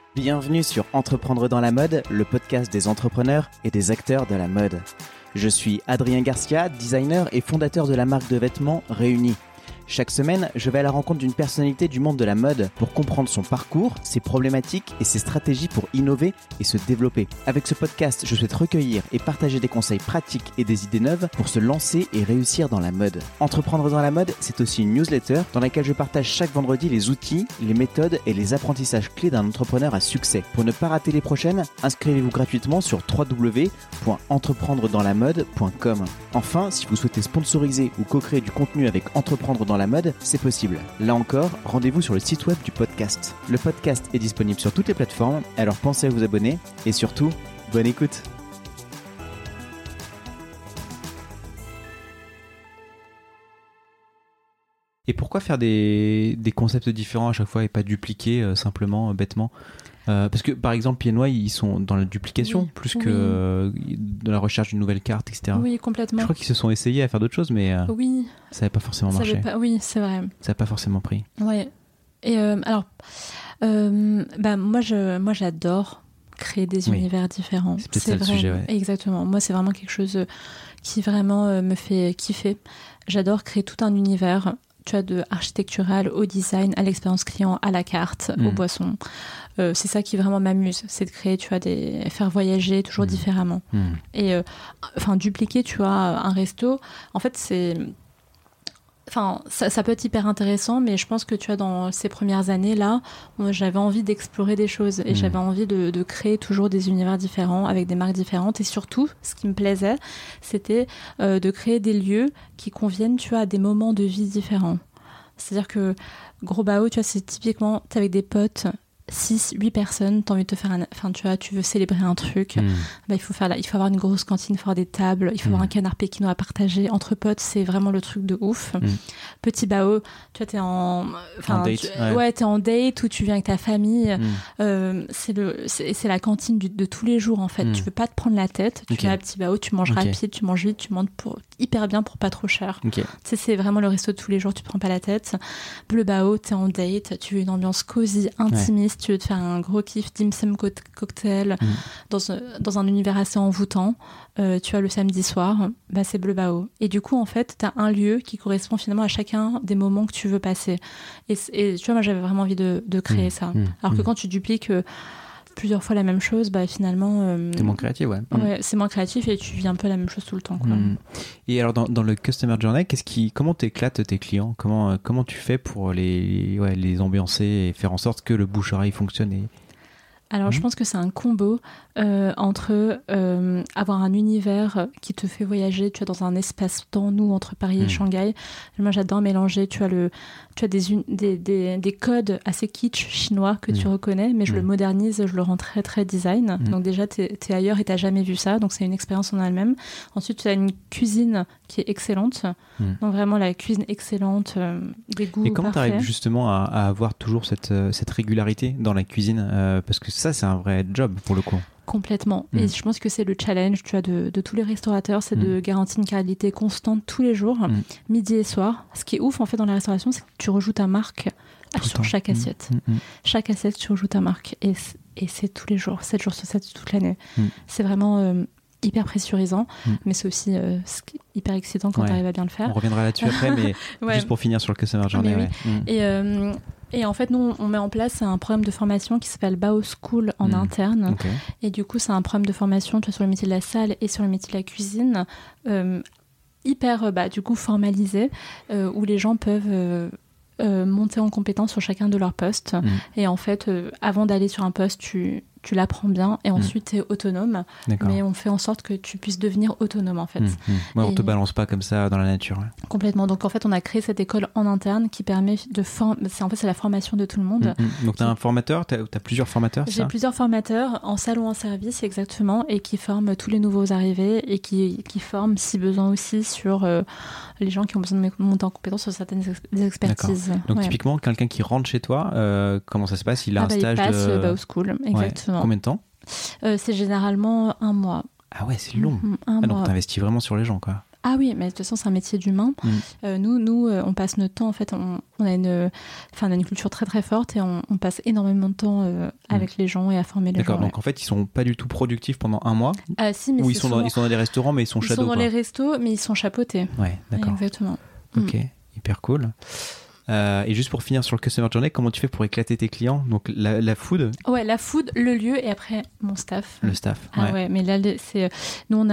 Bienvenue sur Entreprendre dans la mode, le podcast des entrepreneurs et des acteurs de la mode. Je suis Adrien Garcia, designer et fondateur de la marque de vêtements Réunis. Chaque semaine, je vais à la rencontre d'une personnalité du monde de la mode pour comprendre son parcours, ses problématiques et ses stratégies pour innover et se développer. Avec ce podcast, je souhaite recueillir et partager des conseils pratiques et des idées neuves pour se lancer et réussir dans la mode. Entreprendre dans la mode, c'est aussi une newsletter dans laquelle je partage chaque vendredi les outils, les méthodes et les apprentissages clés d'un entrepreneur à succès. Pour ne pas rater les prochaines, inscrivez-vous gratuitement sur www.entreprendredanslamode.com. Enfin, si vous souhaitez sponsoriser ou co-créer du contenu avec Entreprendre dans la mode, c'est possible. Là encore, rendez-vous sur le site web du podcast. Le podcast est disponible sur toutes les plateformes, alors pensez à vous abonner et surtout, bonne écoute. Et pourquoi faire des concepts différents à chaque fois et pas dupliquer simplement, bêtement parce que par exemple PNY ils sont dans la duplication plus que de la recherche d'une nouvelle carte, etc. Oui, complètement. Je crois qu'ils se sont essayés à faire d'autres choses, mais ça n'avait pas forcément marché. Oui, c'est vrai. Ça n'a pas forcément pris. Ouais. Et moi j'adore créer des univers différents. C'est peut-être ça le sujet. Ouais. Exactement. Moi c'est vraiment quelque chose qui vraiment me fait kiffer. J'adore créer tout un univers. Tu as de architectural au design, à l'expérience client, à la carte, aux boissons. C'est ça qui vraiment m'amuse, c'est de créer, tu vois, faire voyager toujours différemment. Et dupliquer, tu vois, un resto, en fait, ça peut être hyper intéressant, mais je pense que tu vois, dans ces premières années là, j'avais envie d'explorer des choses et j'avais envie de créer toujours des univers différents avec des marques différentes, et surtout ce qui me plaisait, c'était de créer des lieux qui conviennent, tu vois, à des moments de vie différents. C'est-à-dire que Gros Bao, tu vois, c'est typiquement t'es avec des potes, 6-8 personnes, t'as envie de te faire tu veux célébrer un truc, il faut avoir une grosse cantine, il faut avoir des tables, il faut avoir un canard pékinois à partager entre potes, c'est vraiment le truc de ouf. Petit Bao, tu vois, t'es en date, t'es en date ou tu viens avec ta famille, c'est la cantine de tous les jours en fait. Tu veux pas te prendre la tête, tu viens à Petit Bao, tu manges rapide, tu manges vite, tu manges hyper bien pour pas trop cher. Tu sais, c'est vraiment le resto de tous les jours, tu te prends pas la tête. Bleu Bao, t'es en date, tu veux une ambiance cosy, intimiste, tu veux te faire un gros kiff dim sum cocktail dans un univers assez envoûtant, tu vois, le samedi soir, c'est Bleu Bao. Et du coup, en fait, t'as un lieu qui correspond finalement à chacun des moments que tu veux passer. Et tu vois, moi, j'avais vraiment envie de créer ça. Alors que quand tu dupliques plusieurs fois la même chose, finalement... c'est moins créatif, c'est moins créatif et tu vis un peu la même chose tout le temps, quoi. Et alors, dans le Customer Journey, comment t'éclates tes clients ? Comment tu fais pour les ambiancer et faire en sorte que le bouche-oreille fonctionne Alors, je pense que c'est un combo entre avoir un univers qui te fait voyager, tu vois, dans un espace-temps, nous, entre Paris et Shanghai. Moi, j'adore mélanger, tu vois, des codes assez kitsch chinois que tu reconnais, mais je le modernise, je le rends très, très design. Donc déjà, t'es ailleurs et t'as jamais vu ça, donc c'est une expérience en elle-même. Ensuite, tu as une cuisine qui est excellente. Donc vraiment, la cuisine excellente, des goûts Et comment parfaits. t'arrives justement à avoir toujours cette régularité dans la cuisine, parce que ça, c'est un vrai job pour le coup. Complètement. Et je pense que c'est le challenge, tu vois, de tous les restaurateurs, c'est de garantir une qualité constante tous les jours, midi et soir. Ce qui est ouf, en fait, dans la restauration, c'est que tu rejoues ta marque sur chaque assiette. Chaque assiette, tu rejoues ta marque. Et c'est tous les jours, 7 jours sur 7, toute l'année. C'est vraiment hyper pressurisant, mais c'est aussi hyper excitant quand tu arrives à bien le faire. On reviendra là-dessus après, mais juste pour finir sur le Customer Journey. Et en fait, nous, on met en place un programme de formation qui s'appelle Bao School en interne. Et du coup, c'est un programme de formation, tu vois, sur le métier de la salle et sur le métier de la cuisine, hyper, du coup, formalisé, où les gens peuvent monter en compétence sur chacun de leurs postes. Et en fait, avant d'aller sur un poste, tu l'apprends bien et ensuite tu es autonome. Mais on fait en sorte que tu puisses devenir autonome, en fait. On te balance pas comme ça dans la nature. Complètement. Donc en fait, on a créé cette école en interne qui permet de c'est la formation de tout le monde. Donc tu as un formateur, tu as plusieurs formateurs, J'ai plusieurs formateurs en salle ou en service, exactement, et qui forment tous les nouveaux arrivés et qui forment, si besoin aussi, sur les gens qui ont besoin de monter en compétence sur certaines expertises. Donc typiquement, quelqu'un qui rentre chez toi, comment ça se passe ? Il a un stage il passe Bao School, exactement. Combien de temps ? C'est généralement 1 mois. Ah ouais, c'est long. Donc t'investis vraiment sur les gens, quoi. Ah oui, mais de toute façon, c'est un métier d'humain. Nous, on passe notre temps, en fait, on a une culture très très forte et on passe énormément de temps avec les gens et à former les gens. D'accord, donc en fait, ils sont pas du tout productifs pendant un mois. Si, mais ou ils sont dans des restaurants, mais ils sont shadow. Ils sont dans les restos, mais ils sont chapeautés. Ouais, d'accord. Exactement. Ok, hyper cool. Et juste pour finir sur le Customer Journey, comment tu fais pour éclater tes clients? Donc la food. Ouais, la food, le lieu et après mon staff. Le staff. Ah ouais, mais là c'est nous on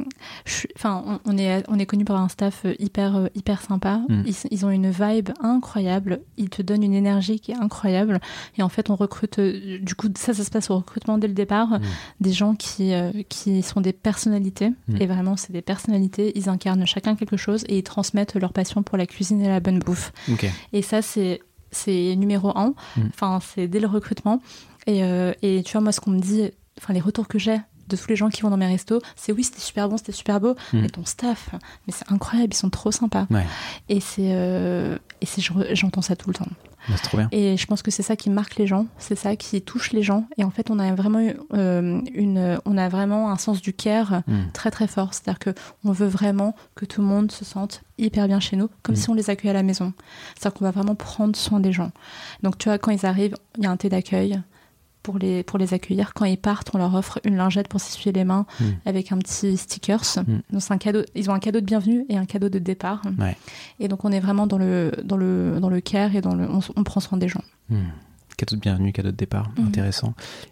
est connu par un staff hyper sympa. Ils ont une vibe incroyable. Ils te donnent une énergie qui est incroyable. Et en fait, on recrute. Du coup, ça se passe au recrutement dès le départ. Des gens qui sont des personnalités. Et vraiment, c'est des personnalités. Ils incarnent chacun quelque chose et ils transmettent leur passion pour la cuisine et la bonne bouffe. Ok. Et ça, c'est numéro 1. Enfin, c'est dès le recrutement. Et tu vois, moi, ce qu'on me dit, enfin, les retours que j'ai de tous les gens qui vont dans mes restos, c'est oui, c'était super bon, c'était super beau. Et ton staff, mais c'est incroyable, ils sont trop sympas. Ouais. Et j'entends ça tout le temps. C'est trop bien. Et je pense que c'est ça qui marque les gens, c'est ça qui touche les gens. Et en fait, on a vraiment un sens du care très très fort. C'est-à-dire que on veut vraiment que tout le monde se sente hyper bien chez nous, comme si on les accueillait à la maison. C'est-à-dire qu'on va vraiment prendre soin des gens. Donc tu vois, quand ils arrivent, il y a un thé d'accueil pour les accueillir. Quand ils partent, on leur offre une lingette pour s'essuyer les mains avec un petit stickers. Donc c'est un cadeau. Ils ont un cadeau de bienvenue et un cadeau de départ. Ouais. Et donc on est vraiment dans le care et on prend soin des gens. Cadeau de bienvenue, cadeau de départ, intéressant.